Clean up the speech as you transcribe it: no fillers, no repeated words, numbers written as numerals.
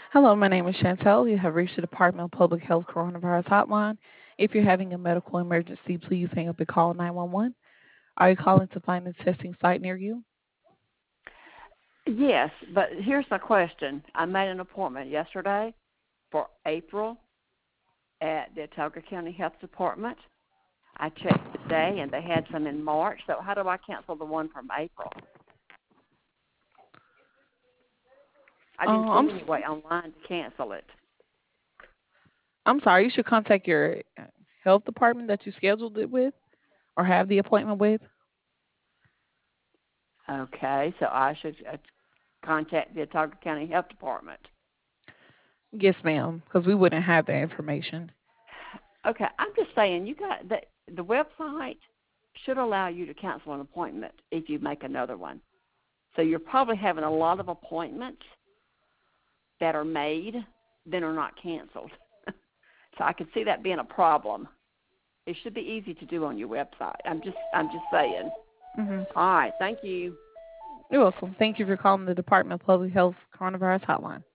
Hello, my name is Chantel. You have reached the Department of Public Health Coronavirus Hotline. If you're having a medical emergency, please hang up and call 911. Are you calling to find a testing site near you? Yes, but here's my question. I made an appointment yesterday for April at the Talca County Health Department. I checked today, and they had some in March. So how do I cancel the one from April? I Uh, didn't I'm see s- any way online to cancel it. I'm sorry. You should contact your health department that you scheduled it with or have the appointment with. Okay, so I should contact the Talca County Health Department. Yes, ma'am, because we wouldn't have that information. Okay, I'm just saying you got the website should allow you to cancel an appointment if you make another one. So you're probably having a lot of appointments that are made then are not canceled. So I could see that being a problem. It should be easy to do on your website. I'm just saying. Hmm. All right, thank you. You're welcome. Thank you for calling the Department of Public Health Coronavirus Hotline.